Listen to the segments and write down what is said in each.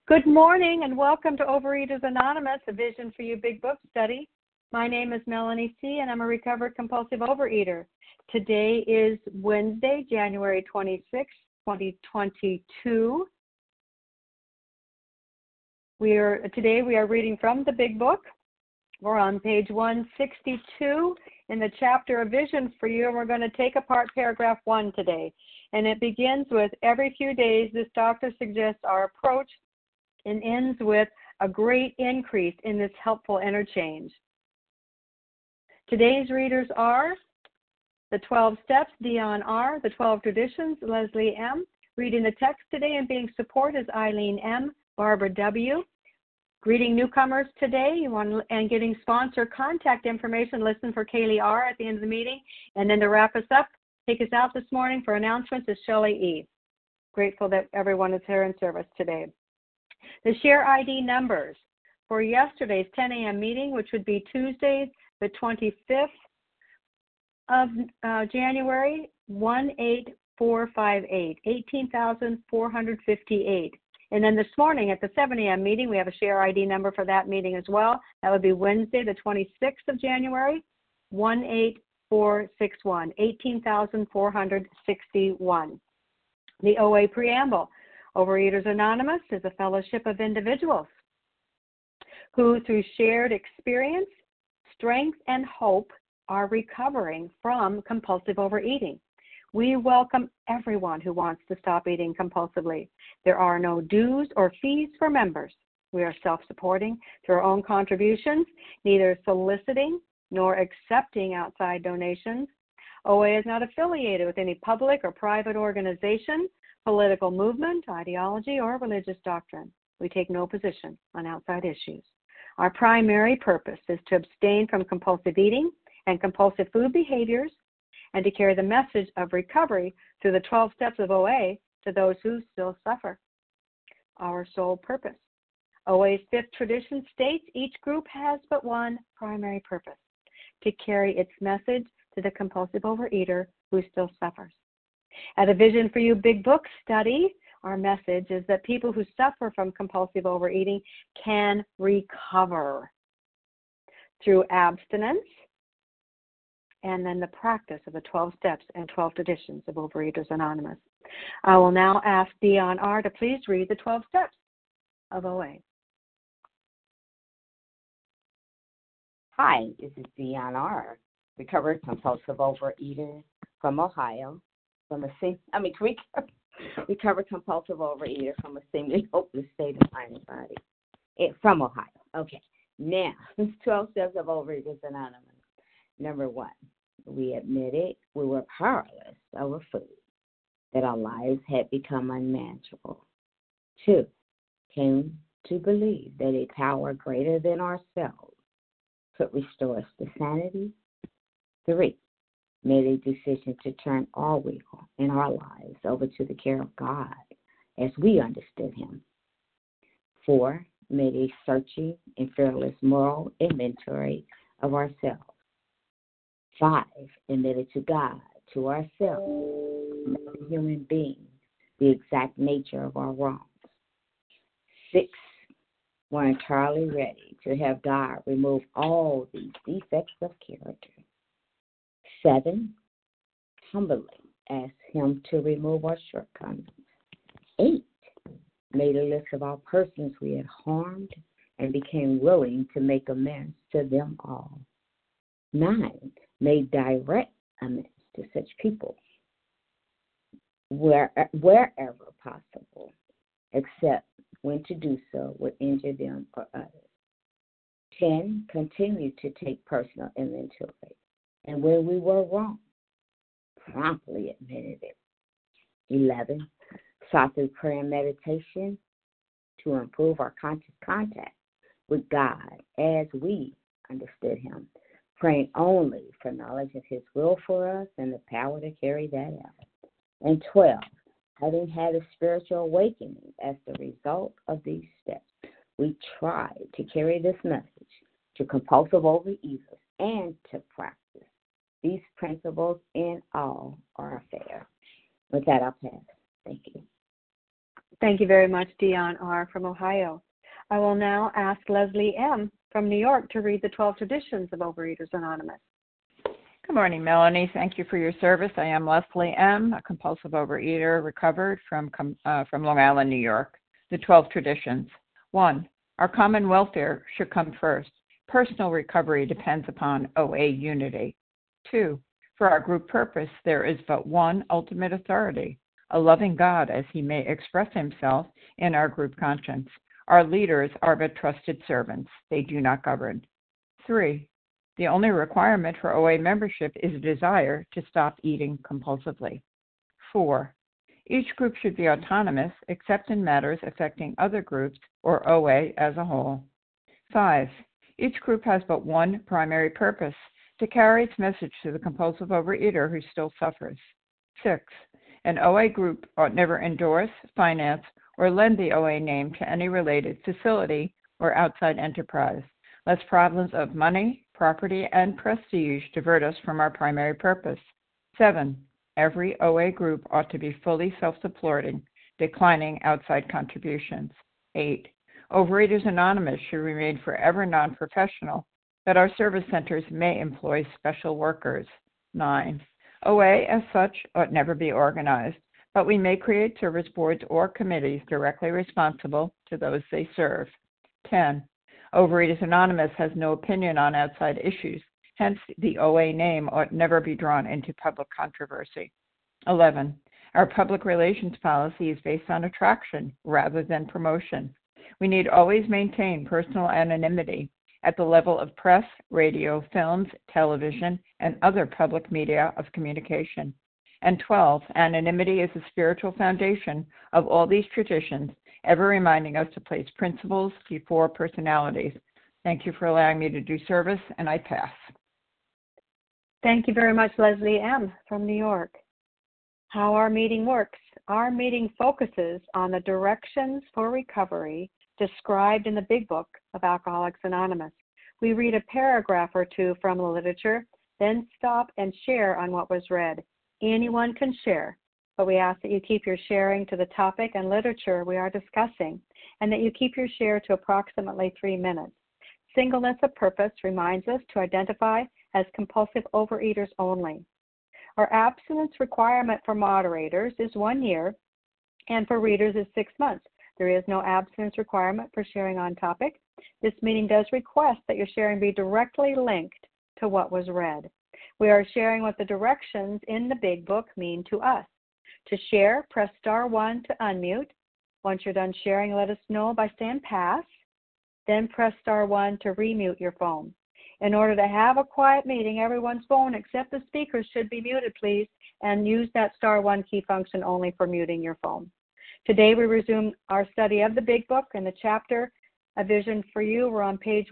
Good morning and welcome to Overeaters Anonymous, a Vision for You Big Book study. My name is Melanie C. and I'm a recovered compulsive overeater. Today is Wednesday, January 26, 2022. Today we are reading from the Big Book. We're on page 162 in the chapter of Vision for You, and we're going to take apart paragraph 1 today. And it begins with, every few days this doctor suggests our approach, and ends with a great increase in this helpful interchange. Today's readers are the 12 Steps, Dion R., the 12 Traditions, Leslie M. Reading the text today and being support is Eileen M., Barbara W. Greeting newcomers today and getting sponsor contact information, listen for Kaylee R. at the end of the meeting. And then to wrap us up, take us out this morning for announcements is Shelley E. Grateful that everyone is here in service today. The share ID numbers for yesterday's 10 a.m. meeting, which would be Tuesday, the 25th of January, 18458, 18,458. And then this morning at the 7 a.m. meeting, we have a share ID number for that meeting as well. That would be Wednesday, the 26th of January, 18461, 18,461. The OA Preamble. Overeaters Anonymous is a fellowship of individuals who, through shared experience, strength, and hope, are recovering from compulsive overeating. We welcome everyone who wants to stop eating compulsively. There are no dues or fees for members. We are self-supporting through our own contributions, neither soliciting nor accepting outside donations. OA is not affiliated with any public or private organization, political movement, ideology, or religious doctrine. We take no position on outside issues. Our primary purpose is to abstain from compulsive eating and compulsive food behaviors and to carry the message of recovery through the 12 steps of OA to those who still suffer. Our sole purpose. OA's fifth tradition states each group has but one primary purpose, to carry its message to the compulsive overeater who still suffers. At a Vision for You Big Book study, our message is that people who suffer from compulsive overeating can recover through abstinence and then the practice of the 12 steps and 12 traditions of Overeaters Anonymous. I will now ask Dion R. to please read the 12 steps of OA. Hi, this is Dion R., recovered compulsive overeater from Ohio. Recovered compulsive overeater from a seemingly hopeless state of mind and body. From Ohio. Okay. Now, 12 steps of Overeaters Anonymous. Number 1, we admitted we were powerless over food, that our lives had become unmanageable. 2, came to believe that a power greater than ourselves could restore us to sanity. 3, made a decision to turn our will in our lives over to the care of God as we understood Him. 4, made a searching and fearless moral inventory of ourselves. 5, admitted to God, to ourselves, not the human being, the exact nature of our wrongs. 6, were entirely ready to have God remove all these defects of character. 7, humbly asked Him to remove our shortcomings. 8, made a list of all persons we had harmed and became willing to make amends to them all. 9, made direct amends to such people wherever possible, except when to do so would injure them or others. 10, continued to take personal inventory, and when we were wrong, promptly admitted it. 11, sought through prayer and meditation to improve our conscious contact with God as we understood Him, praying only for knowledge of His will for us and the power to carry that out. And 12, having had a spiritual awakening as the result of these steps, we tried to carry this message to compulsive overeaters and to practice these principles in all our affairs. With that, I'll pass. Thank you. Thank you very much, Dion R. from Ohio. I will now ask Leslie M. from New York to read the 12 traditions of Overeaters Anonymous. Good morning, Melanie. Thank you for your service. I am Leslie M., a compulsive overeater, recovered from Long Island, New York. The 12 traditions. 1. Our common welfare should come first. Personal recovery depends upon OA unity. 2. For our group purpose, there is but one ultimate authority, a loving God as he may express himself in our group conscience. Our leaders are but trusted servants. They do not govern. 3. The only requirement for OA membership is a desire to stop eating compulsively. 4. Each group should be autonomous except in matters affecting other groups or OA as a whole. 5. Each group has but one primary purpose, to carry its message to the compulsive overeater who still suffers. 6. An OA group ought never endorse, finance, or lend the OA name to any related facility or outside enterprise, lest problems of money, property, and prestige divert us from our primary purpose. 7. Every OA group ought to be fully self-supporting, declining outside contributions. 8. Overeaters Anonymous should remain forever non-professional, but our service centers may employ special workers. 9. OA as such ought never be organized, but we may create service boards or committees directly responsible to those they serve. 10. Overeaters Anonymous has no opinion on outside issues, hence the OA name ought never be drawn into public controversy. 11. Our public relations policy is based on attraction rather than promotion. We need always maintain personal anonymity at the level of press, radio, films, television, and other public media of communication. And 12. Anonymity is the spiritual foundation of all these traditions, ever reminding us to place principles before personalities. Thank you for allowing me to do service, and I pass. Thank you very much, Leslie M. from New York. How our meeting works. Our meeting focuses on the directions for recovery described in the Big Book of Alcoholics Anonymous. We read a paragraph or two from the literature, then stop and share on what was read. Anyone can share, but we ask that you keep your sharing to the topic and literature we are discussing, and that you keep your share to approximately 3 minutes. Singleness of purpose reminds us to identify as compulsive overeaters only. Our abstinence requirement for moderators is 1 year, and for readers is 6 months. There is no abstinence requirement for sharing on topic. This meeting does request that your sharing be directly linked to what was read. We are sharing what the directions in the Big Book mean to us. To share, press *1 to unmute. Once you're done sharing, let us know by saying pass. Then press *1 to remute your phone. In order to have a quiet meeting, everyone's phone except the speakers should be muted, please, and use that *1 key function only for muting your phone. Today we resume our study of the Big Book and the chapter, A Vision for You. We're on page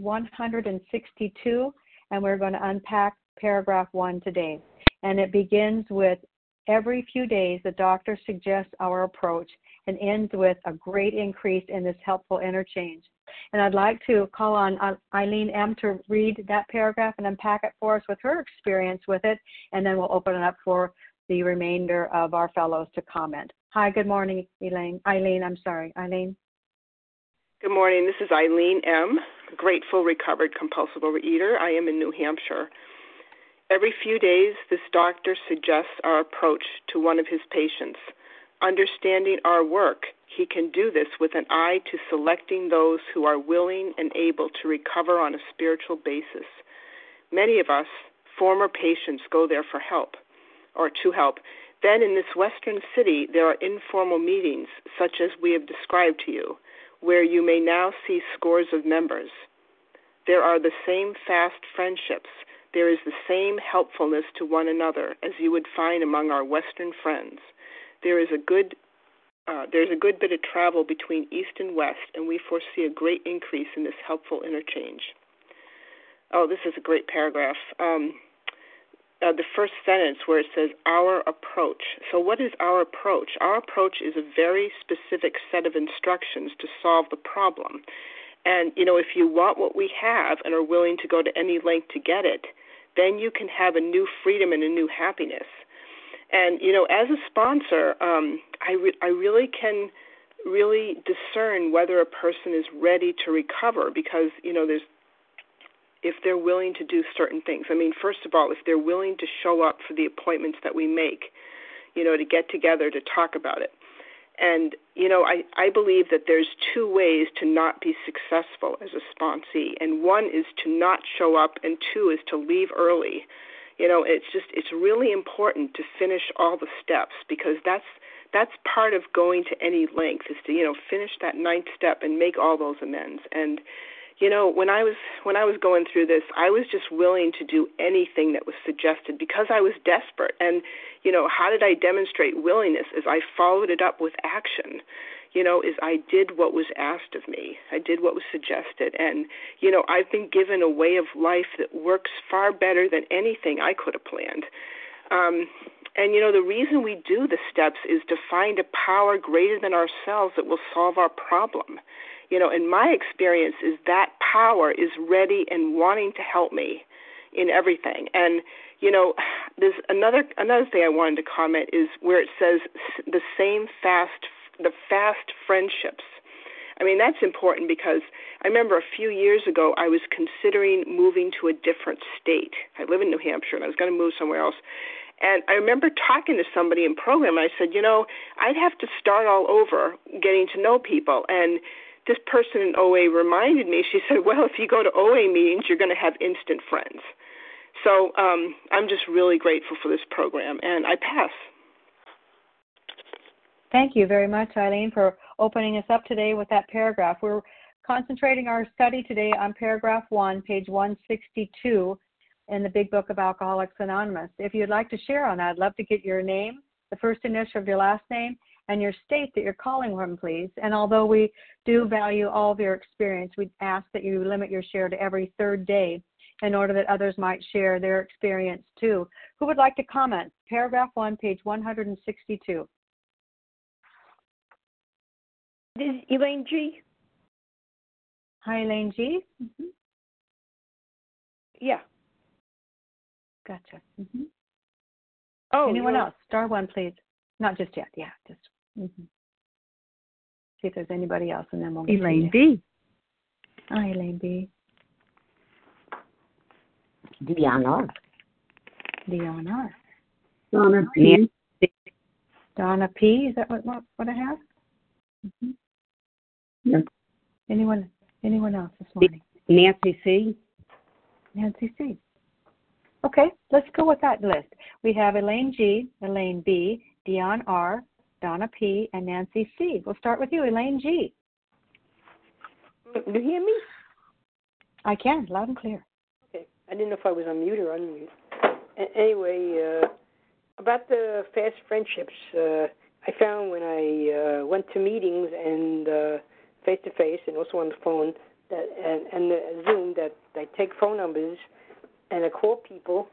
162, and we're going to unpack paragraph 1 today. And it begins with, every few days the doctor suggests our approach, and ends with a great increase in this helpful interchange. And I'd like to call on Eileen M. to read that paragraph and unpack it for us with her experience with it, and then we'll open it up for the remainder of our fellows to comment. Hi, good morning, Eileen. Eileen. Good morning. This is Eileen M., grateful, recovered, compulsive overeater. I am in New Hampshire. Every few days, this doctor suggests our approach to one of his patients. Understanding our work, he can do this with an eye to selecting those who are willing and able to recover on a spiritual basis. Many of us, former patients, go there for help, or to help. Then in this Western city, there are informal meetings, such as we have described to you, where you may now see scores of members. There are the same fast friendships. There is the same helpfulness to one another as you would find among our Western friends. There's a good bit of travel between East and West, and we foresee a great increase in this helpful interchange. Oh, this is a great paragraph. The first sentence where it says, our approach. So what is our approach? Our approach is a very specific set of instructions to solve the problem. And, if you want what we have and are willing to go to any length to get it, then you can have a new freedom and a new happiness. And, as a sponsor, I really can really discern whether a person is ready to recover, because, if they're willing to do certain things. I mean, first of all, if they're willing to show up for the appointments that we make, to get together to talk about it. And, I believe that there's two ways to not be successful as a sponsee. And one is to not show up, and two is to leave early. It's really important to finish all the steps, because that's part of going to any length, is to, finish that 9th step and make all those amends. And, when I was going through this, I was just willing to do anything that was suggested because I was desperate. And, how did I demonstrate willingness? Is I followed it up with action. Is I did what was asked of me. I did what was suggested. And, I've been given a way of life that works far better than anything I could have planned. And, the reason we do the steps is to find a power greater than ourselves that will solve our problem. And my experience is that power is ready and wanting to help me in everything. And, there's another thing I wanted to comment is where it says the fast friendships. I mean, that's important because I remember a few years ago I was considering moving to a different state. I live in New Hampshire, and I was going to move somewhere else. And I remember talking to somebody in program, and I said, I'd have to start all over getting to know people. And this person in OA reminded me, she said, well, if you go to OA meetings, you're going to have instant friends. So I'm just really grateful for this program, and I pass. Thank you very much, Eileen, for opening us up today with that paragraph. We're concentrating our study today on paragraph 1, page 162 in the Big Book of Alcoholics Anonymous. If you'd like to share on that, I'd love to get your name, the first initial of your last name, and your state that you're calling from, please. And although we do value all of your experience, we ask that you limit your share to every third day in order that others might share their experience too. Who would like to comment? Paragraph 1, page 162. This is Elaine G. Hi, Elaine G. Mm-hmm. Yeah. Gotcha. Mm-hmm. Oh, anyone else? Star 1, please. Not just yet. Yeah, just see if there's anybody else, and then we'll get Elaine B. Hi, Elaine B. Dion R. Dion R. Donna P. Donna P. Is that what I have? Mm-hmm. Yes. Anyone else this morning? Nancy C. Nancy C. Okay, let's go with that list. We have Elaine G, Elaine B, Dion R, Donna P, and Nancy C. We'll start with you, Elaine G. Do you hear me? I can, loud and clear. Okay. I didn't know if I was on mute or unmute. Anyway, about the fast friendships, I found when I went to meetings and face-to-face and also on the phone and the Zoom that I take phone numbers and I call people,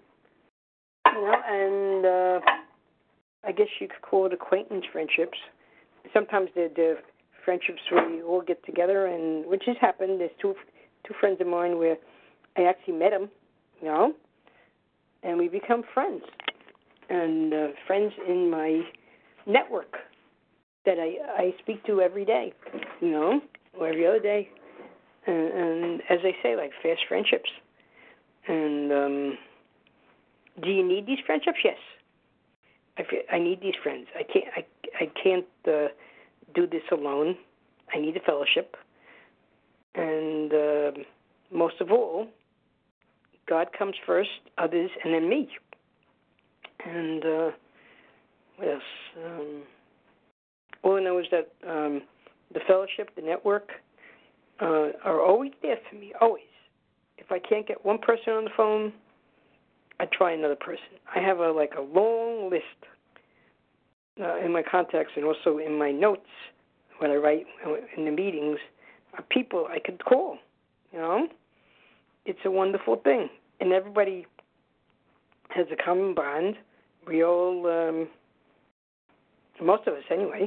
and I guess you could call it acquaintance friendships. Sometimes they're friendships where you all get together, and which has happened. There's two friends of mine where I actually met them, and we become friends, and friends in my network that I speak to every day, or every other day, and as I say, like fast friendships. And do you need these friendships? Yes. I need these friends. I can't do this alone. I need a fellowship. And most of all, God comes first, others, and then me. And what else? All I know is that the fellowship, the network, are always there for me, always. If I can't get one person on the phone, I try another person. I have a long list in my contacts and also in my notes when I write in the meetings of people I could call. It's a wonderful thing, and everybody has a common bond. We all, most of us anyway,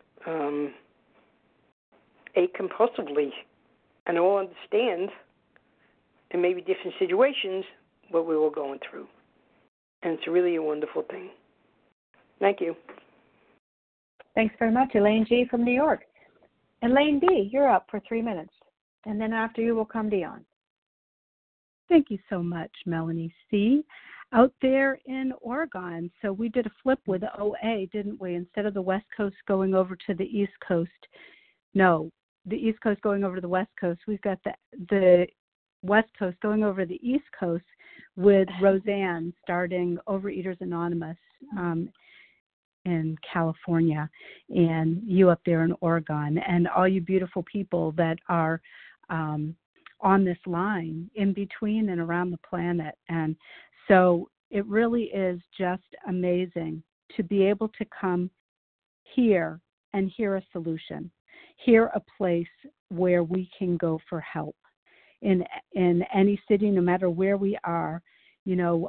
ate compulsively, and all understand. And maybe different situations, what we were going through. And it's really a wonderful thing. Thank you. Thanks very much, Elaine G. from New York. Elaine B., you're up for 3 minutes. And then after you will come Dion. Thank you so much, Melanie C. Out there in Oregon, so we did a flip with OA, didn't we? Instead of the West Coast going over to the East Coast, no, the East Coast going over to the West Coast. We've got the West Coast going over to the East Coast with Roseanne starting Overeaters Anonymous in California, and you up there in Oregon, and all you beautiful people that are on this line in between and around the planet. And so it really is just amazing to be able to come here and hear a solution, hear a place where we can go for help in any city, no matter where we are. You know,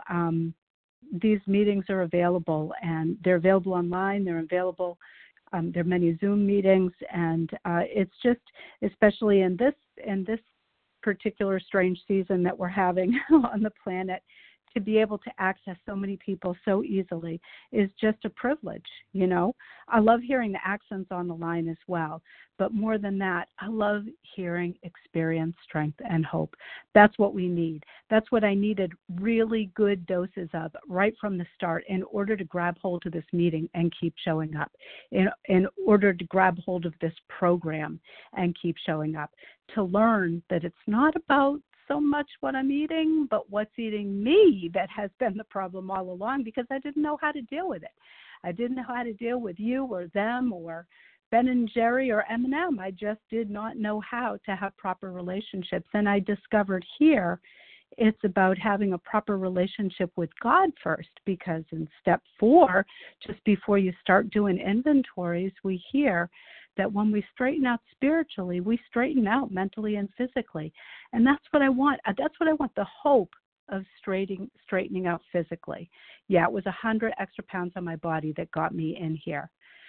these meetings are available, and they're available online. They're available. There are many Zoom meetings, and it's just, especially in this particular strange season that we're having on the planet, to be able to access so many people so easily is just a privilege, you know. I love hearing the accents on the line as well, but more than that, I love hearing experience, strength, and hope. That's what we need. That's what I needed really good doses of right from the start in order to grab hold of this meeting and keep showing up, in order to grab hold of this program and keep showing up, to learn that it's not about so much what I'm eating, but what's eating me that has been the problem all along, because I didn't know how to deal with it. I didn't know how to deal with you or them or Ben and Jerry or M&M. I just did not know how to have proper relationships. And I discovered here it's about having a proper relationship with God first, because in step 4, just before you start doing inventories, we hear that when we straighten out spiritually, we straighten out mentally and physically. And that's what I want. That's what I want, the hope of straightening out physically. Yeah, it was 100 extra pounds on my body that got me in here.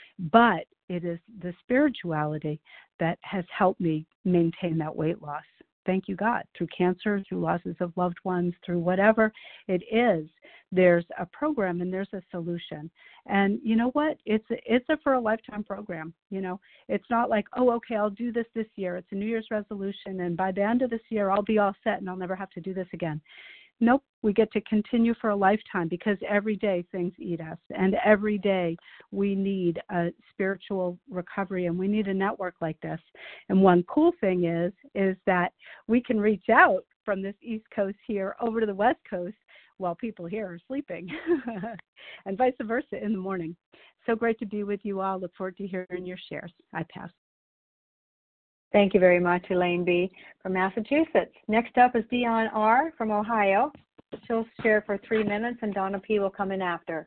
But it is the spirituality that has helped me maintain that weight loss. Thank you, God. Through cancer, through losses of loved ones, through whatever it is, there's a program and there's a solution. And you know what? It's a for a lifetime program. You know, it's not like, oh, okay, I'll do this year. It's a New Year's resolution, and by the end of this year, I'll be all set and I'll never have to do this again. Nope, we get to continue for a lifetime, because every day things eat us, and every day we need a spiritual recovery, and we need a network like this. And one cool thing is that we can reach out from this East Coast here over to the West Coast while people here are sleeping, and vice versa in the morning. So great to be with you all. Look forward to hearing your shares. I pass. Thank you very much, Elaine B. from Massachusetts. Next up is Dion R. from Ohio. She'll share for 3 minutes, and Donna P. will come in after.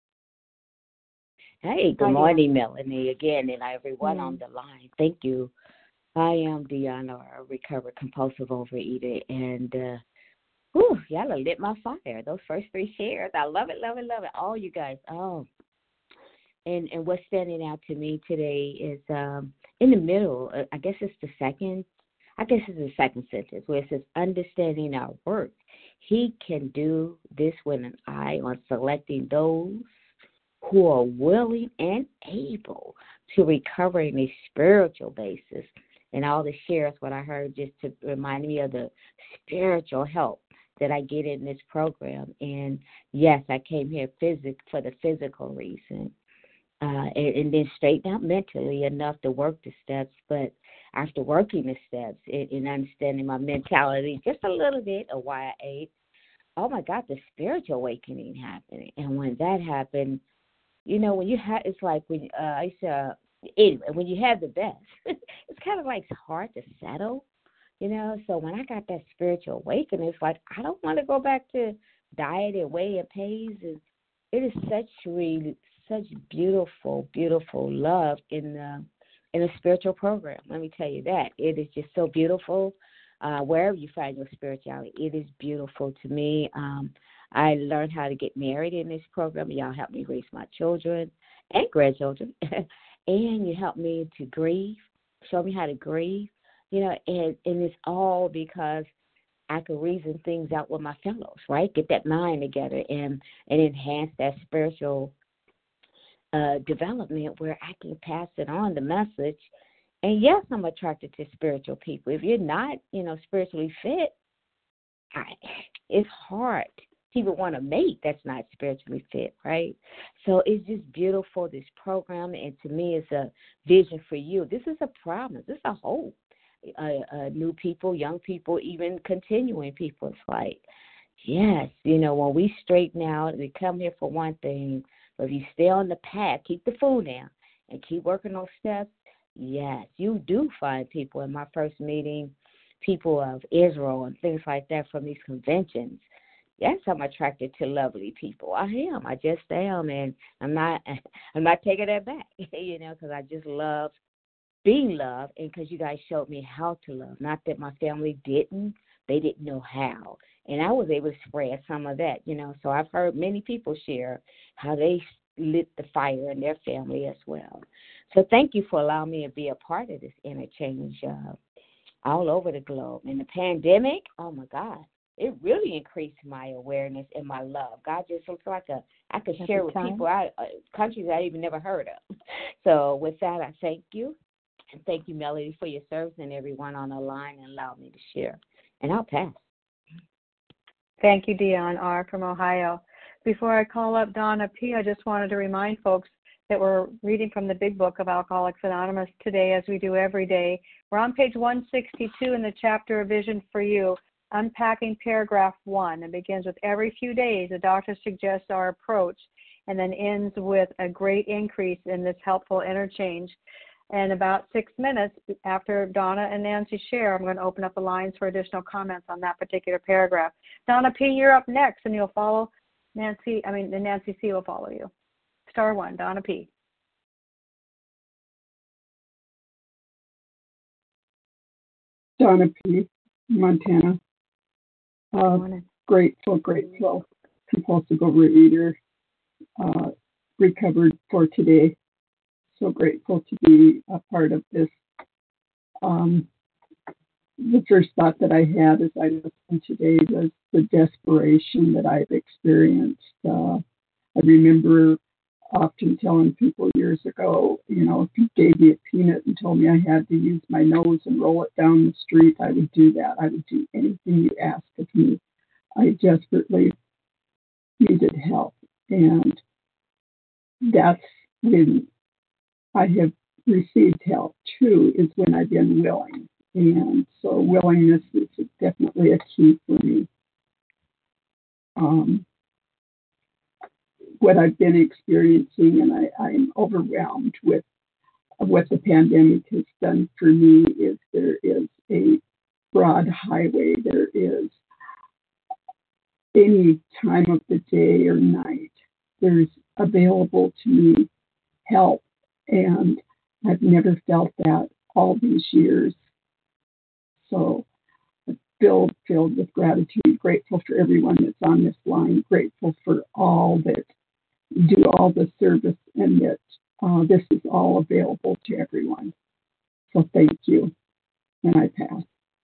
Hey, good morning, Melanie, again, and everyone on the line. Thank you. I am Dion R., a recovered compulsive overeater, and y'all have lit my fire. Those first 3 shares, I love it, love it, love it. All you guys, And what's standing out to me today is in the middle, I guess it's the second sentence where it says, understanding our work. He can do this with an eye on selecting those who are willing and able to recover in a spiritual basis. And all the shares, what I heard, just to remind me of the spiritual help that I get in this program. And yes, I came here for the physical reason. And then straighten out mentally enough to work the steps. But after working the steps and understanding my mentality just a little bit of why I ate, oh my God, the spiritual awakening happened. And when that happened, you know, when you have, it's like when when you have the best, it's kind of like it's hard to settle, you know. So when I got that spiritual awakening, it's like I don't want to go back to diet and weigh and pays. And it is such beautiful, beautiful love in a spiritual program. Let me tell you that. It is just so beautiful. Wherever you find your spirituality, it is beautiful to me. I learned how to get married in this program. Y'all helped me raise my children and grandchildren. And you helped me to grieve, show me how to grieve. You know, and it's all because I could reason things out with my fellows, right? Get that mind together and enhance that spiritual development where I can pass it on, the message, And yes, I'm attracted to spiritual people. If you're not, spiritually fit, it's hard. People want to mate that's not spiritually fit, right? So it's just beautiful, this program, and to me, it's a vision for you. This is a promise. This is a hope. New people, young people, even continuing people. It's like, yes, when we straighten out, we come here for one thing, but if you stay on the path, keep the food down, and keep working on steps, yes, you do find people. In my first meeting, people of Israel and things like that from these conventions. Yes, I'm attracted to lovely people. I am. I just am, and I'm not taking that back, because I just love being loved, and because you guys showed me how to love. Not that my family didn't. They didn't know how. And I was able to spread some of that, So I've heard many people share how they lit the fire in their family as well. So thank you for allowing me to be a part of this interchange all over the globe. In the pandemic, oh, my God, it really increased my awareness and my love. God just looks like I could share with people, countries I even never heard of. So with that, I thank you. And thank you, Melody, for your service and everyone on the line and allow me to share. And I'll pass. Thank you, Dion R. from Ohio. Before I call up Donna P., I just wanted to remind folks that we're reading from the Big Book of Alcoholics Anonymous today, as we do every day. We're on page 162 in the chapter of Vision for You, unpacking paragraph 1. It begins with, every few days, the doctor suggests our approach, and then ends with a great increase in this helpful interchange. And about 6 minutes after Donna and Nancy share, I'm going to open up the lines for additional comments on that particular paragraph. Donna P., you're up next, and you'll follow Nancy C. will follow you. Star 1, Donna P. Donna P., Montana. Grateful, compulsive overeater, recovered for today. So grateful to be a part of this. The first thought that I had as I listened today was the desperation that I've experienced. I remember often telling people years ago, if you gave me a peanut and told me I had to use my nose and roll it down the street, I would do that. I would do anything you asked of me. I desperately needed help. And that's when I have received help, too, is when I've been willing. And so willingness is definitely a key for me. What I've been experiencing, and I'm overwhelmed with what the pandemic has done for me, is there is a broad highway. There is any time of the day or night, there's available to me help. And I've never felt that all these years. So filled with gratitude, grateful for everyone that's on this line, grateful for all that do all the service, and that this is all available to everyone. So thank you. And I pass.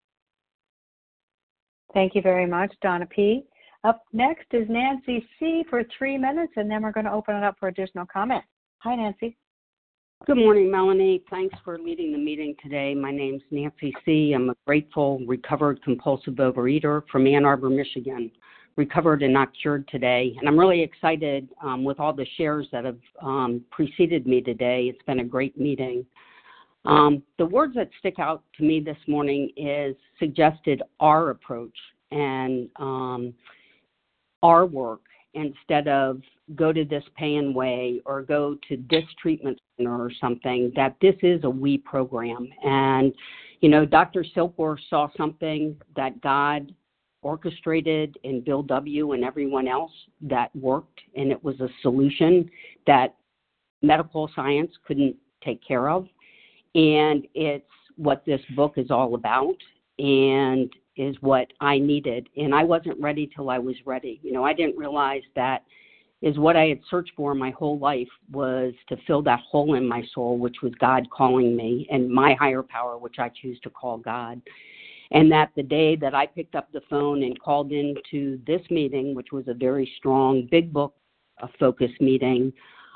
Thank you very much, Donna P. Up next is Nancy C. for 3 minutes, and then we're going to open it up for additional comments. Hi, Nancy. Good morning, Melanie. Thanks for leading the meeting today. My name's Nancy C. I'm a grateful, recovered compulsive overeater from Ann Arbor, Michigan. Recovered and not cured today. And I'm really excited with all the shares that have preceded me today. It's been a great meeting. The words that stick out to me this morning is suggested our approach and our work, instead of go to this pay-and way or go to this treatment center or something, that this is a we program. And, Dr. Silkworth saw something that God orchestrated in Bill W. and everyone else that worked, and it was a solution that medical science couldn't take care of. And it's what this book is all about, and is what I needed. And I wasn't ready till I was ready. I didn't realize that is what I had searched for my whole life, was to fill that hole in my soul, which was God calling me, and my higher power, which I choose to call God. And that the day that I picked up the phone and called into this meeting, which was a very strong Big Book focus meeting,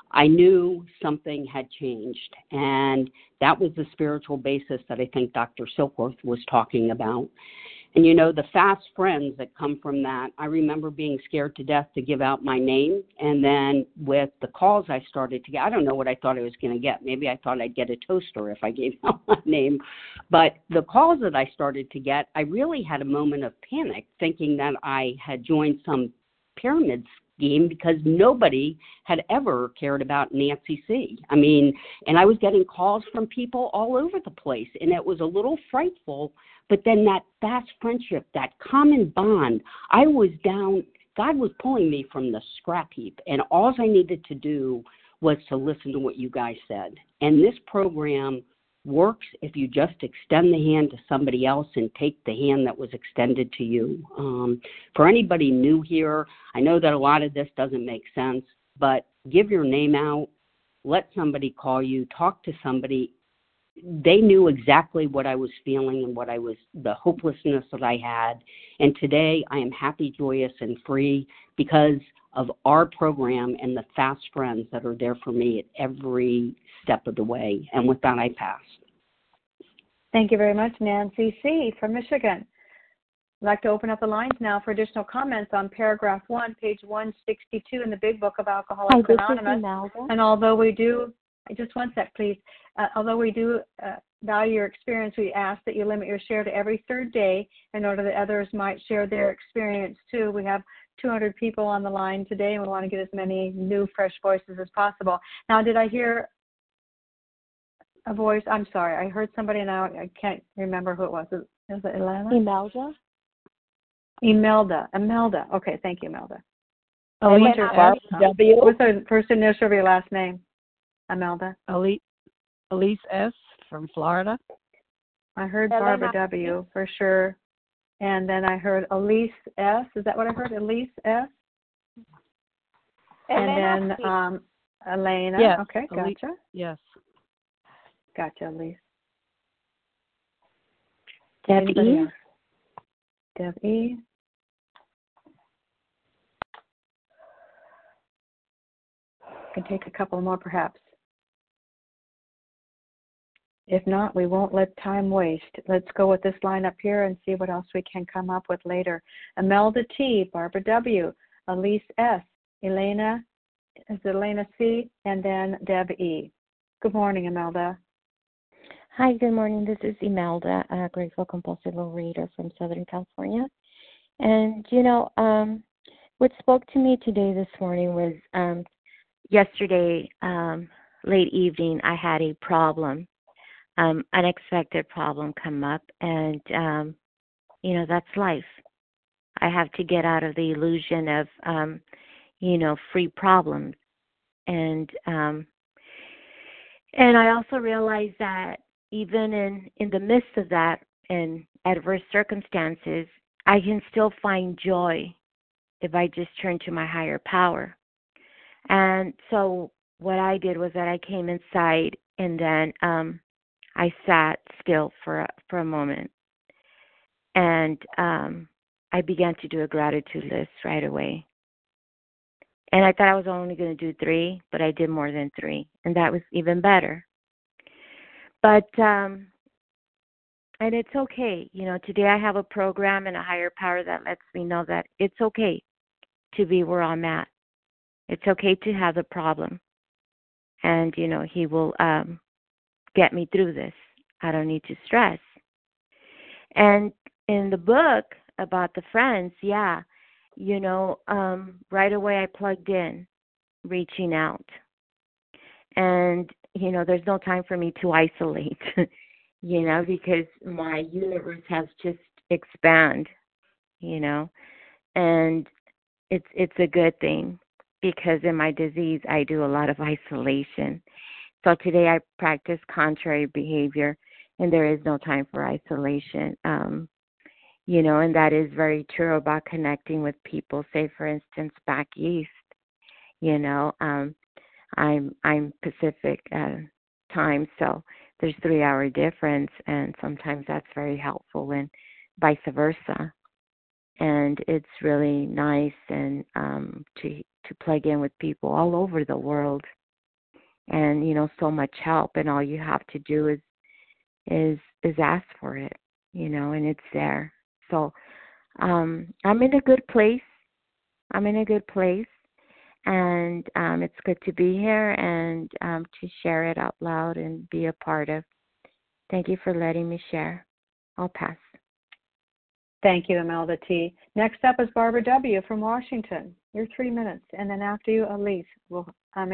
I knew something had changed, and that was the spiritual basis that I think Dr. Silkworth was talking about. And, the fast friends that come from that, I remember being scared to death to give out my name. And then with the calls I started to get, I don't know what I thought I was going to get. Maybe I thought I'd get a toaster if I gave out my name. But the calls that I started to get, I really had a moment of panic thinking that I had joined some pyramid scheme because nobody had ever cared about Nancy C. And I was getting calls from people all over the place, and it was a little frightful. But then that fast friendship, that common bond, I was down. God was pulling me from the scrap heap, and all I needed to do was to listen to what you guys said. And this program works if you just extend the hand to somebody else and take the hand that was extended to you. For anybody new here, I know that a lot of this doesn't make sense, but give your name out, let somebody call you, talk to somebody. They knew exactly what I was feeling and the hopelessness that I had. And today I am happy, joyous, and free because of our program and the fast friends that are there for me at every step of the way. And with that, I pass. Thank you very much, Nancy C. from Michigan. I'd like to open up the lines now for additional comments on paragraph 1, page 162 in the Big Book of Alcoholics Anonymous. And although we do, just one sec, please. Although we do value your experience, we ask that you limit your share to every third day in order that others might share their experience too. We have 200 people on the line today, and we want to get as many new, fresh voices as possible. Now, did I hear a voice? I'm sorry. I heard somebody now. I can't remember who it was. Is it Ilana? Imelda. Okay, thank you, Imelda. Oh, Barbara W. What's the first initial of your last name? Imelda. Elise S. from Florida. I heard Barbara W. for sure. And then I heard Elise S. Is that what I heard? Elise S. And then Elena. Yes. Okay, gotcha. Yes. Gotcha, Elise. Deb E. Deb E. Can take a couple more perhaps. If not, we won't let time waste. Let's go with this line up here and see what else we can come up with later. Imelda T, Barbara W, Elise S, Elena C, and then Deb E. Good morning, Imelda. Hi, good morning. This is Imelda, a grateful compulsive overeater from Southern California. And, what spoke to me this morning was yesterday, late evening, I had a problem. Unexpected problem come up, and that's life. I have to get out of the illusion of free problems, and I also realized that even in the midst of that and adverse circumstances, I can still find joy if I just turn to my higher power. And so what I did was that I came inside, and then I sat still for a moment, and I began to do a gratitude list right away. And I thought I was only going to do 3, but I did more than 3, and that was even better. But and it's okay. Today I have a program and a higher power that lets me know that it's okay to be where I'm at. It's okay to have the problem, and He will get me through this. I don't need to stress. And in the book about the friends, right away I plugged in, reaching out. And, there's no time for me to isolate, because my universe has just expanded, and it's a good thing, because in my disease I do a lot of isolation. So today I practice contrary behavior, and there is no time for isolation. And that is very true about connecting with people. Say, for instance, back east, I'm Pacific time, so there's 3-hour difference, and sometimes that's very helpful, and vice versa. And it's really nice and to plug in with people all over the world. and so much help, and all you have to do is ask for it, and it's there. So I'm in a good place. And it's good to be here and to share it out loud and be a part of. Thank you for letting me share. I'll pass. Thank you, Imelda T. Next up is Barbara W. from Washington. You're 3 minutes, and then after you, Elise will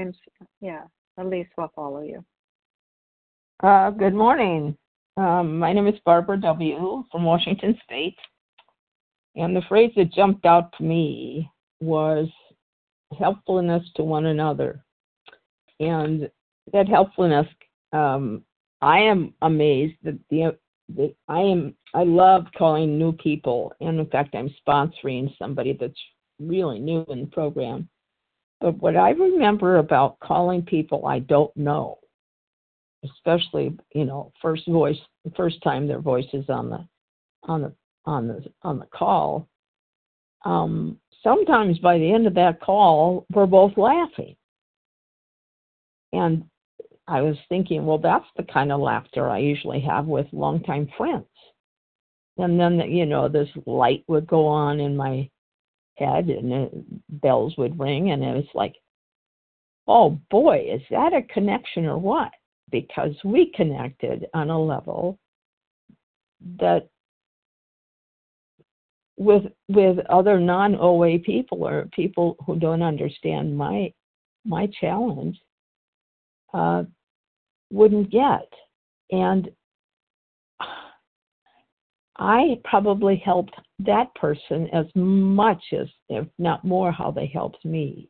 follow you. Good morning. My name is Barbara W. from Washington State, and the phrase that jumped out to me was helpfulness to one another. And that helpfulness, I am amazed that I love calling new people, and in fact I'm sponsoring somebody that's really new in the program. But what I remember about calling people I don't know, especially first time their voice is on the call, sometimes by the end of that call we're both laughing. And I was thinking, well, that's the kind of laughter I usually have with longtime friends. And then, this light would go on in my head and bells would ring, and it was like, oh boy, is that a connection or what? Because we connected on a level that with other non-OA people or people who don't understand my challenge wouldn't get. And I probably helped that person as much as, if not more, how they helped me.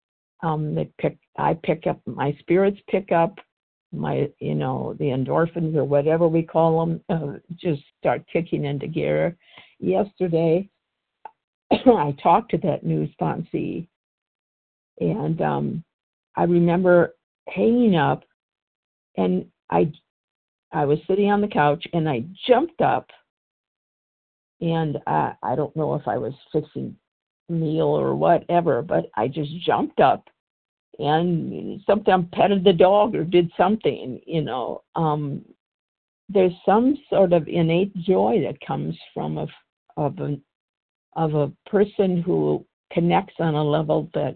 I pick up, my spirits pick up, my, the endorphins or whatever we call them, just start kicking into gear. Yesterday, I talked to that new sponsee, and I remember hanging up, and I was sitting on the couch, and I jumped up, and I don't know if I was fixing a meal or whatever, but I just jumped up and sometimes petted the dog or did something, There's some sort of innate joy that comes from of a person who connects on a level that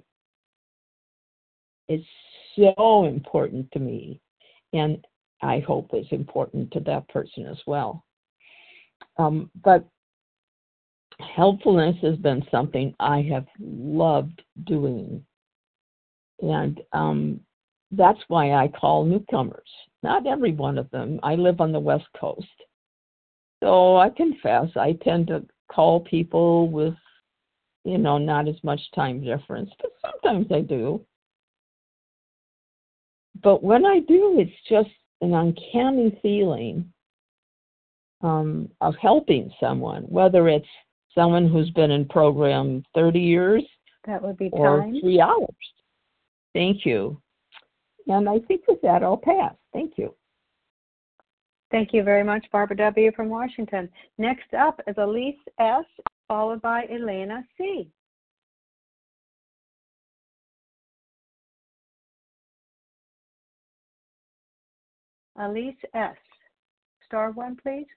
is so important to me, and I hope is important to that person as well. But helpfulness has been something I have loved doing, and that's why I call newcomers. Not every one of them. I live on the West Coast, so I confess I tend to call people with, not as much time difference, but sometimes I do. But when I do, it's just an uncanny feeling of helping someone, whether it's someone who's been in program 30 years that would be or time. 3 hours. Thank you. And I think with that, I'll pass. Thank you. Thank you very much, Barbara W. from Washington. Next up is Elise S., followed by Elena C. Elise S. Star 1, please.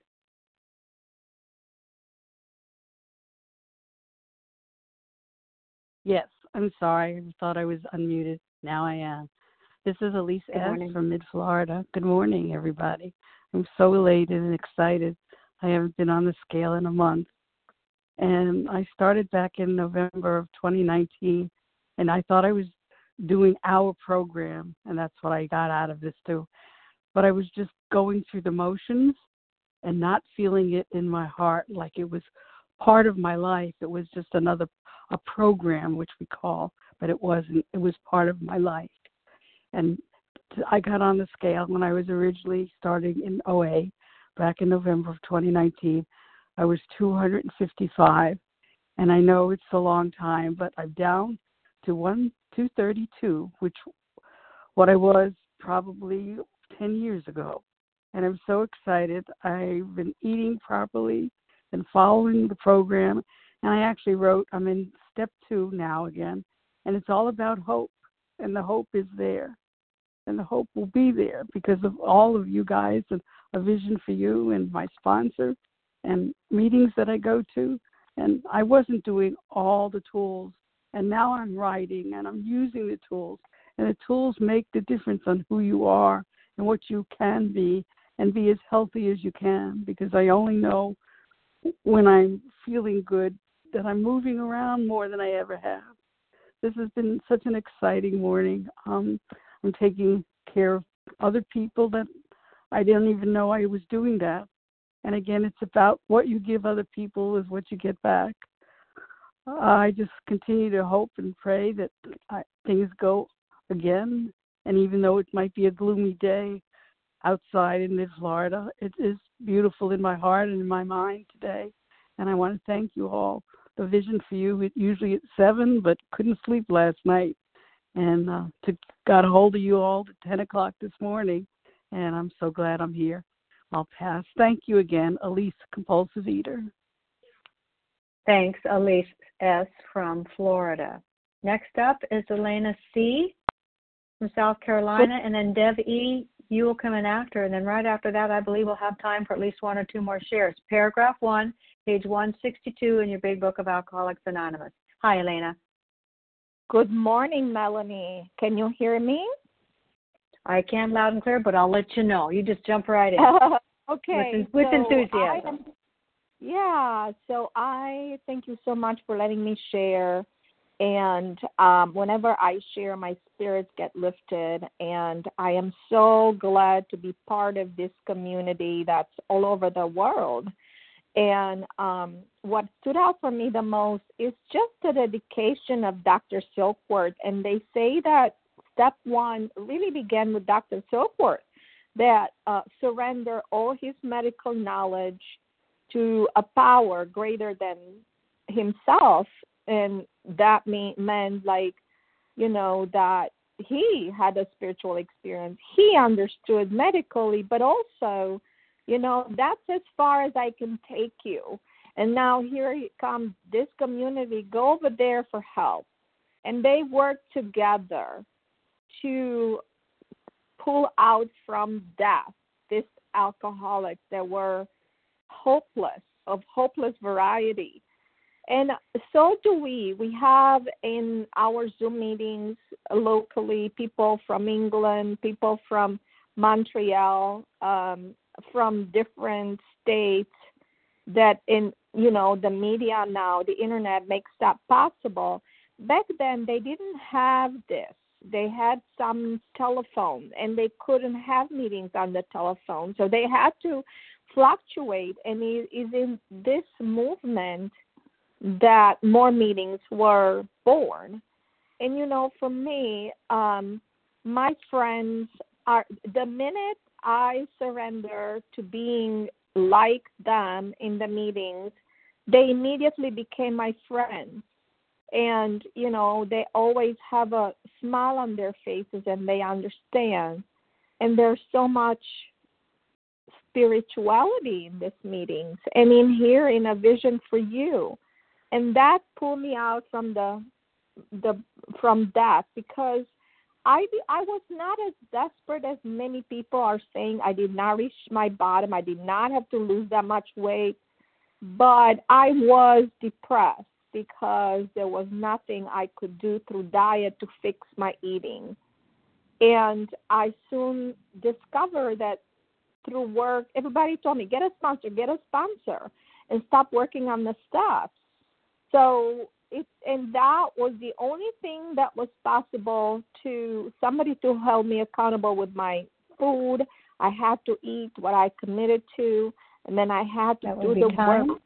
Yes, I'm sorry. I thought I was unmuted. Now I am. This is Elise S. from Mid-Florida. Good morning, everybody. I'm so elated and excited. I haven't been on the scale in a month. And I started back in November of 2019, and I thought I was doing our program, and that's what I got out of this too. But I was just going through the motions and not feeling it in my heart like it was part of my life. It was just a program, which we call, but it wasn't. It was part of my life. And I got on the scale when I was originally starting in OA back in November of 2019. I was 255, and I know it's a long time, but I'm down to 232, which what I was probably 10 years ago. And I'm so excited. I've been eating properly and following the program. And I actually I'm in step 2 now again, and it's all about hope, and the hope is there. and the hope will be there because of all of you guys and A Vision for You and my sponsor and meetings that I go to. And I wasn't doing all the tools, and now I'm writing and I'm using the tools. And the tools make the difference on who you are and what you can be, and be as healthy as you can, because I only know when I'm feeling good that I'm moving around more than I ever have. This has been such an exciting morning. I'm taking care of other people that I didn't even know I was doing that. And again, it's about what you give other people is what you get back. I just continue to hope and pray that things go again. And even though it might be a gloomy day outside in Florida, it is beautiful in my heart and in my mind today. And I want to thank you all. The Vision for You, it usually at 7, but couldn't sleep last night. And got a hold of you all at 10 o'clock this morning. And I'm so glad I'm here. I'll pass. Thank you again, Elise, compulsive eater. Thanks, Elise S. from Florida. Next up is Elena C. from South Carolina, and then Dev E., you will come in after. And then right after that, I believe we'll have time for at least 1 or 2 more shares. Paragraph 1, page 162 in your big book of Alcoholics Anonymous. Hi, Elena. Good morning, Melanie. Can you hear me? I can loud and clear, but I'll let you know. You just jump right in. Okay. With enthusiasm. So I thank you so much for letting me share. And whenever I share, my spirits get lifted. And I am so glad to be part of this community that's all over the world. And what stood out for me the most is just the dedication of Dr. Silkworth. And they say that step 1 really began with Dr. Silkworth, that surrender all his medical knowledge to a power greater than himself. And that meant, like, that he had a spiritual experience. He understood medically, but also, that's as far as I can take you. And now here comes this community, go over there for help. And they work together to pull out from death these alcoholics that were hopeless, of hopeless variety. And so do we. We have in our Zoom meetings locally people from England, people from Montreal, from different states that in, the media now, the internet makes that possible. Back then, they didn't have this. They had some telephone, and they couldn't have meetings on the telephone. So they had to fluctuate, and it is in this movement that more meetings were born. And, for me, my friends are, the minute I surrender to being like them in the meetings, they immediately became my friends. And, they always have a smile on their faces and they understand. And there's so much spirituality in these meetings and in here in A Vision for You. And that pulled me out from from that, because I was not as desperate as many people are saying. I did not reach my bottom. I did not have to lose that much weight. But I was depressed because there was nothing I could do through diet to fix my eating. And I soon discovered that through work, everybody told me, get a sponsor, and stop working on the stuff. So and that was the only thing that was possible to somebody to hold me accountable with my food. I had to eat what I committed to, and then I had to do the work.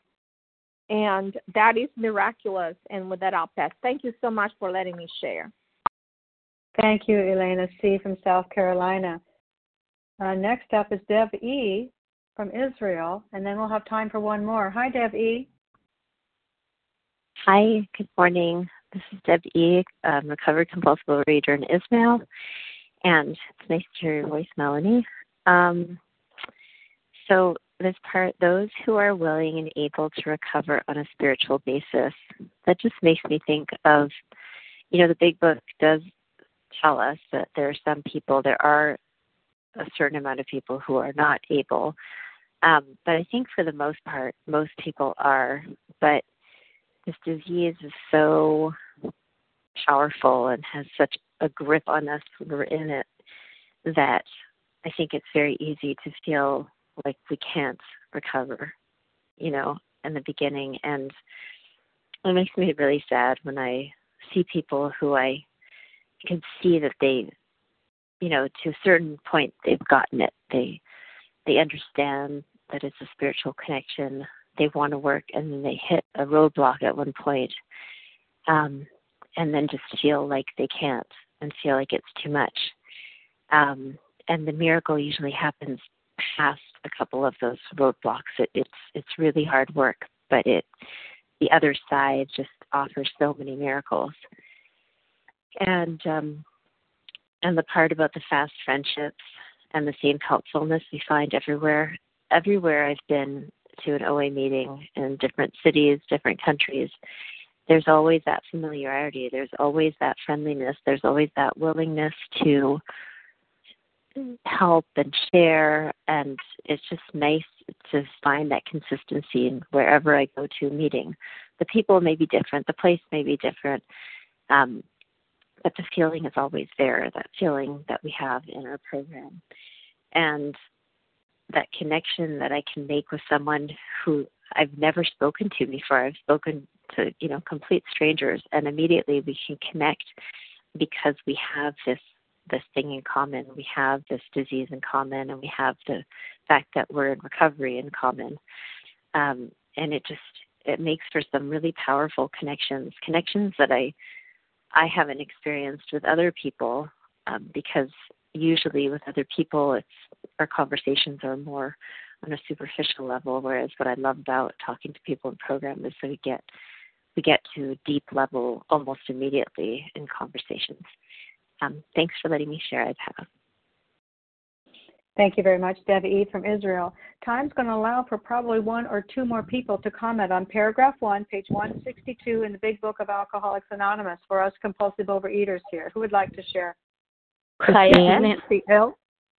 And that is miraculous. And with that, I'll pass. Thank you so much for letting me share. Thank you, Elena C. from South Carolina. Next up is Dev E. from Israel, and then we'll have time for one more. Hi, Dev E. Hi, good morning. This is Deb E., recovered compulsive overeater in Ismail, and it's nice to hear your voice, Melanie. So this part, those who are willing and able to recover on a spiritual basis, that just makes me think of, the big book does tell us that there are a certain amount of people who are not able. But I think for the most part, most people are. But this disease is so powerful and has such a grip on us when we're in it that I think it's very easy to feel like we can't recover, in the beginning. And it makes me really sad when I see people who I can see that they, to a certain point, they've gotten it. They understand that it's a spiritual connection. They want to work, and then they hit a roadblock at one point, and then just feel like they can't and feel like it's too much. And the miracle usually happens past a couple of those roadblocks. It's really hard work, but the other side just offers so many miracles. And the part about the fast friendships and the same helpfulness we find everywhere. Everywhere I've been to an OA meeting in different cities, different countries, there's always that familiarity. There's always that friendliness. There's always that willingness to help and share. And it's just nice to find that consistency in wherever I go to a meeting. The people may be different. The place may be different. But the feeling is always there, that feeling that we have in our program. And that connection that I can make with someone who I've never spoken to before. I've spoken to, complete strangers, and immediately we can connect because we have this thing in common. We have this disease in common, and we have the fact that we're in recovery in common. And it makes for some really powerful connections that I haven't experienced with other people, because usually with other people, our conversations are more on a superficial level, whereas what I love about talking to people in program is that we get to a deep level almost immediately in conversations. Thanks for letting me share, I've. Thank you very much, Debbie E. from Israel. Time's going to allow for probably one or two more people to comment on paragraph 1, page 162 in the Big Book of Alcoholics Anonymous for us compulsive overeaters here. Who would like to share? Nancy L.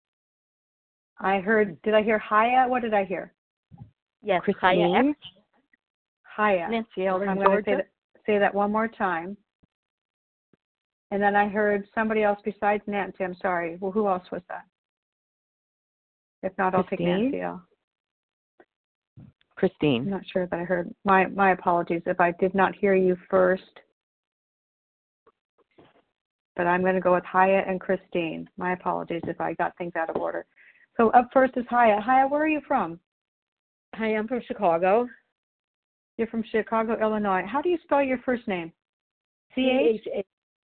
Did I hear Haya? What did I hear? Yes, Haya. Haya. Nancy L. I'm going to say that one more time. And then I heard somebody else besides Nancy. I'm sorry. Well, who else was that? If not, I'll take Nancy L. Christine. I'm not sure that I heard. My apologies if I did not hear you first. But I'm going to go with Haya and Christine. My apologies if I got things out of order. So up first is Haya. Haya, where are you from? Hi, I'm from Chicago. You're from Chicago, Illinois. How do you spell your first name? Chaya.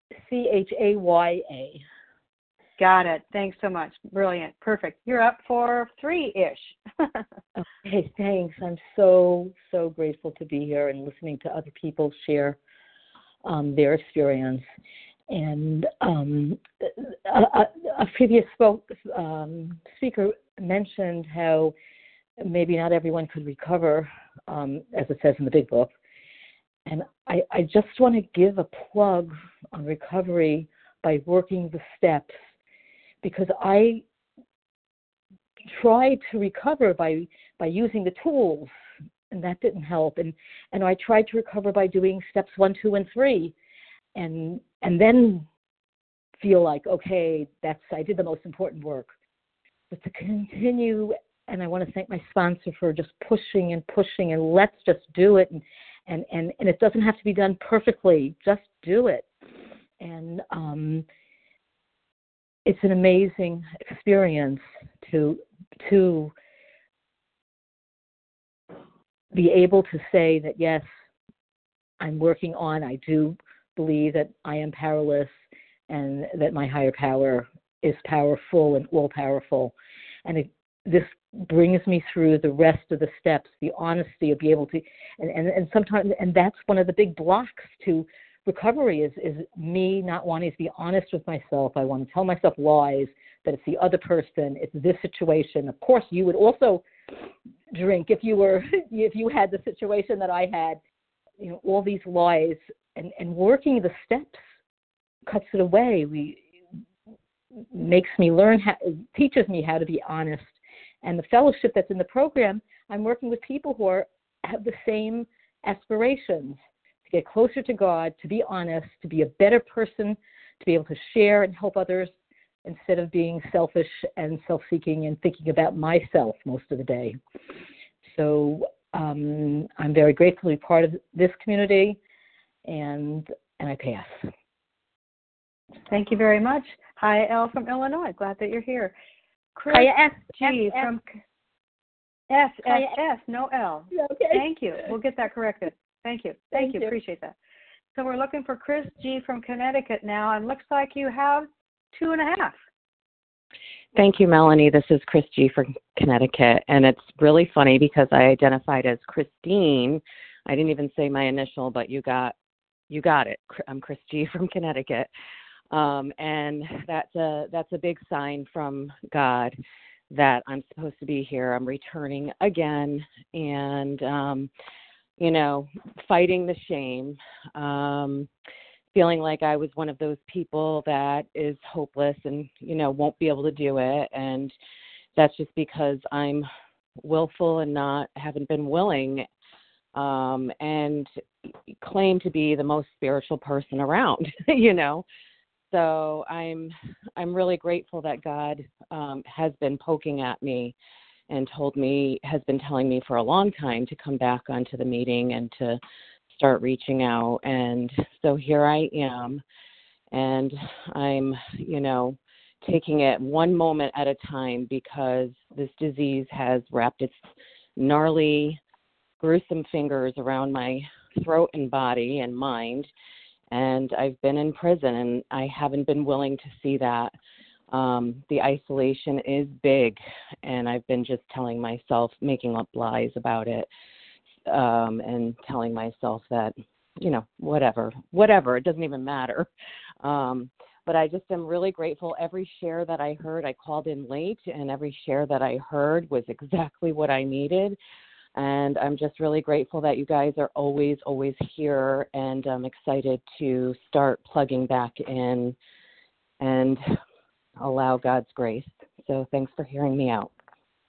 Got it. Thanks so much. Brilliant. Perfect. You're up for 3-ish. Okay, thanks. I'm so grateful to be here and listening to other people share their experience. And a previous speaker mentioned how maybe not everyone could recover, as it says in the Big Book. And I just want to give a plug on recovery by working the steps, because I tried to recover by using the tools, and that didn't help. And I tried to recover by doing steps 1, 2, and 3, and then feel like, okay, I did the most important work. But to continue, and I want to thank my sponsor for just pushing, and let's just do it. And it doesn't have to be done perfectly. Just do it. And it's an amazing experience to be able to say that, yes, I'm working on, I do believe that I am powerless and that my higher power is powerful and all-powerful. And this brings me through the rest of the steps, the honesty of be able to, and sometimes, and that's one of the big blocks to recovery is me not wanting to be honest with myself. I want to tell myself lies, that it's the other person, it's this situation. Of course, you would also drink if you had the situation that I had, all these lies, and working the steps cuts it away. makes me teaches me how to be honest. And the fellowship that's in the program, I'm working with people who have the same aspirations, to get closer to God, to be honest, to be a better person, to be able to share and help others instead of being selfish and self-seeking and thinking about myself most of the day. So I'm very grateful to be part of this community, and I pass. Thank you very much. Hi, Elle from Illinois. Glad that you're here. Chris G. from S, no L. Okay. Thank you. We'll get that corrected. Thank you. Thank you. Appreciate that. So we're looking for Chris G. from Connecticut now, and looks like you have 2.5. Thank you, Melanie. This is Chris G. from Connecticut, and it's really funny because I identified as Christine. I didn't even say my initial, but you got it. I'm Chris G. from Connecticut, and that's a big sign from God that I'm supposed to be here. I'm returning again, and fighting the shame. Feeling like I was one of those people that is hopeless and, won't be able to do it. And that's just because I'm willful and haven't been willing, and claim to be the most spiritual person around, So I'm really grateful that God has been poking at me and has been telling me for a long time to come back onto the meeting and to start reaching out. And so here I am, and I'm, taking it one moment at a time, because this disease has wrapped its gnarly, gruesome fingers around my throat and body and mind. And I've been in prison, and I haven't been willing to see that. The isolation is big, and I've been just telling myself, making up lies about it. And telling myself that, whatever, it doesn't even matter. But I just am really grateful. Every share that I heard, I called in late, and every share that I heard was exactly what I needed. And I'm just really grateful that you guys are always, always here, and I'm excited to start plugging back in and allow God's grace. So thanks for hearing me out.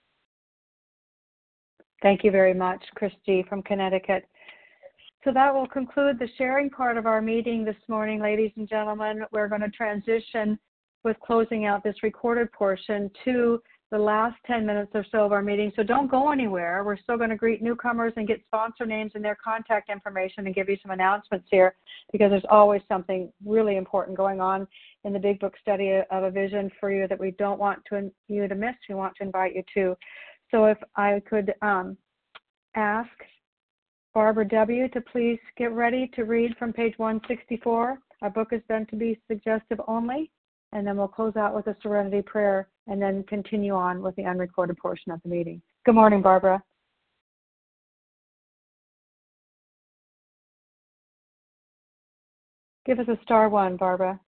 Thank you very much, Chris G. from Connecticut. So that will conclude the sharing part of our meeting this morning, ladies and gentlemen. We're going to transition with closing out this recorded portion to the last 10 minutes or so of our meeting. So don't go anywhere. We're still going to greet newcomers and get sponsor names and their contact information and give you some announcements here, because there's always something really important going on in the Big Book Study of a Vision for you that we don't want you to miss. We want to invite you to. So if I could ask Barbara W. to please get ready to read from page 164. Our book is meant to be suggestive only, and then we'll close out with a serenity prayer and then continue on with the unrecorded portion of the meeting. Good morning, Barbara. Give us a star 1, Barbara.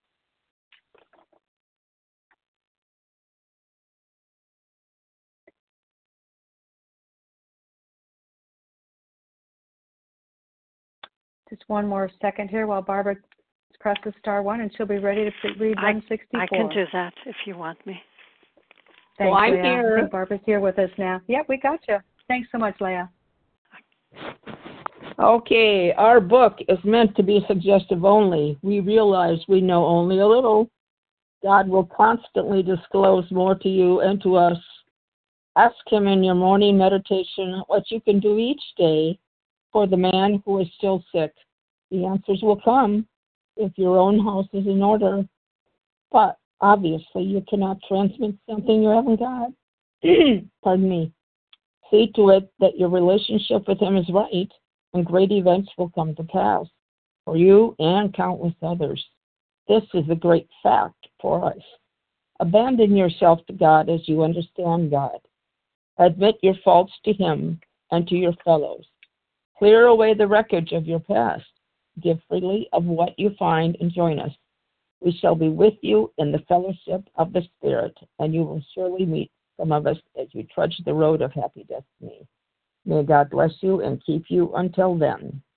Just one more second here while Barbara presses star 1, and she'll be ready to read 164. I can do that if you want me. Thanks, I'm Leah. here. I think Barbara's here with us now. Yep, we got you. Thanks so much, Leah. Okay, our book is meant to be suggestive only. We realize we know only a little. God will constantly disclose more to you and to us. Ask Him in your morning meditation what you can do each day for the man who is still sick. The answers will come if your own house is in order. But obviously you cannot transmit something you haven't got. Pardon me. See to it that your relationship with Him is right, and great events will come to pass for you and countless others. This is a great fact for us. Abandon yourself to God as you understand God. Admit your faults to Him and to your fellows. Clear away the wreckage of your past. Give freely of what you find and join us. We shall be with you in the fellowship of the Spirit, and you will surely meet some of us as you trudge the road of happy destiny. May God bless you and keep you until then.